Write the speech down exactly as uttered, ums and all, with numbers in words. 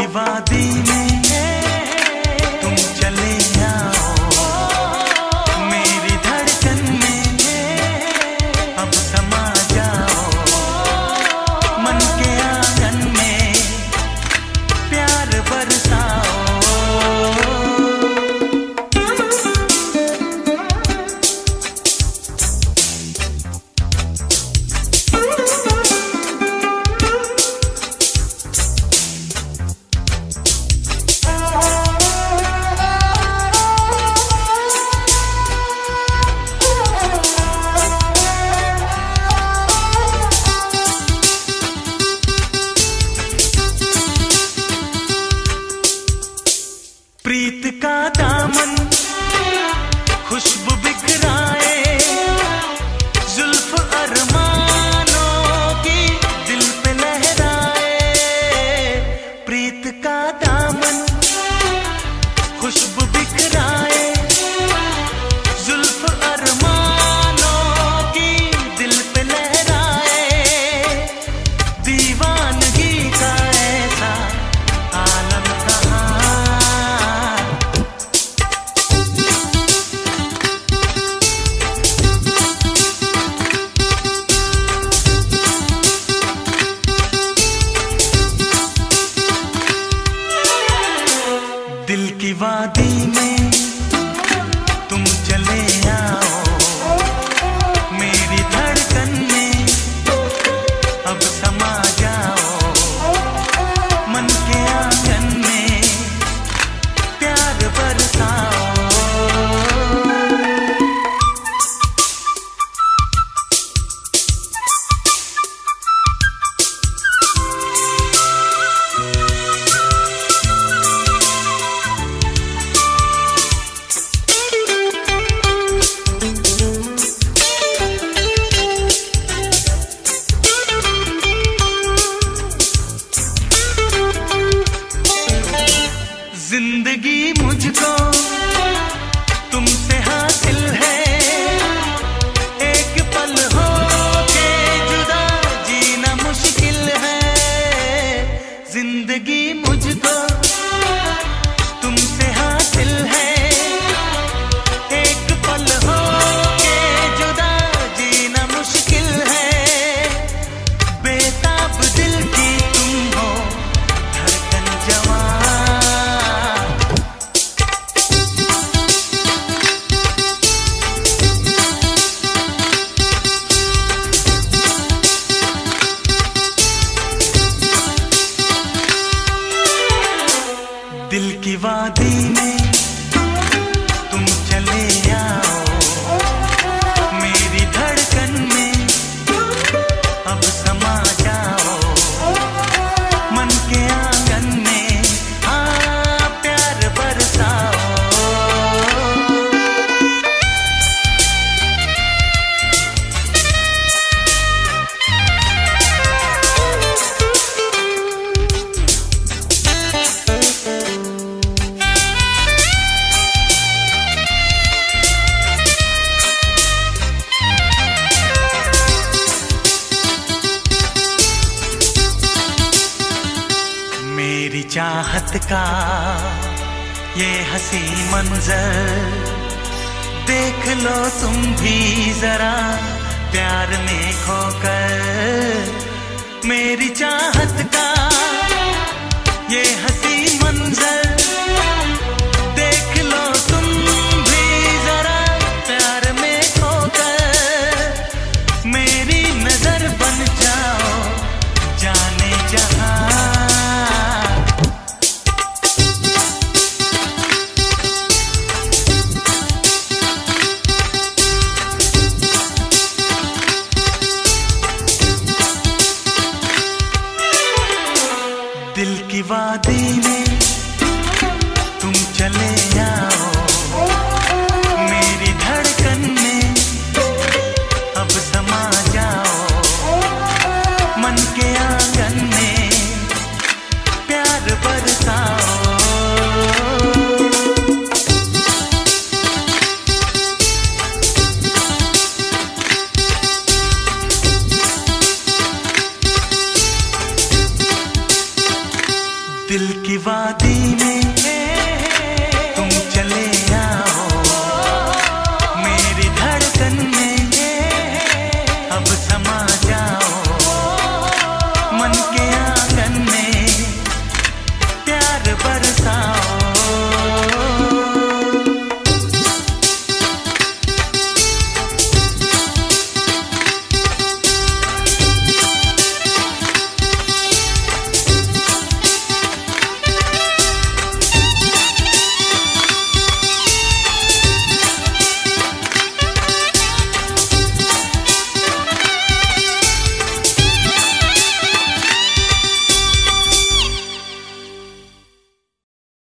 की वादी में तुम चले आओ, मेरी धड़कन में अब समा जाओ, मन के आंगन में प्यार बरसाओ। प्रीत का दामन खुशबू बिखराए, जुल्फ अरमानों की दिल पे लहराए। प्रीत का दामन खुशबू बिखराए, जुल्फ अरमानों की दिल पे लहराए। दीवानगी का ऐसा आलम कहाँ, दिल की वादी में तुम चले आओ, मेरी धड़कन में अब समा जाओ, मन के आंगन में प्यार बरसाओ। जिंदगी मुझको तुमसे हासिल है, एक पल हो के जुदा जीना मुश्किल है। जिंदगी मुझको तुमसे हासिल है, एक पल हो के जुदा जीना मुश्किल है। बेताब दिल की तुम हो धड़कन जवां, दिल की वादी में तुम चले आओ, मेरी धड़कन में अब समा जाओ, मन के आंगन में हाँ प्यार बरसाओ। मेरी चाहत का ये हंसी मंजर देख लो तुम भी जरा प्यार में खोकर। मेरी चाहत का ये हंसी मंजर देख लो तुम भी जरा प्यार में खोकर। मेरी नजर बन जाओ जाने जहां, दिल की वादी में वादी में तुम चले आओ, मेरी धड़कन में अब समा जाओ, मन के आंगन में प्यार बरसाओ।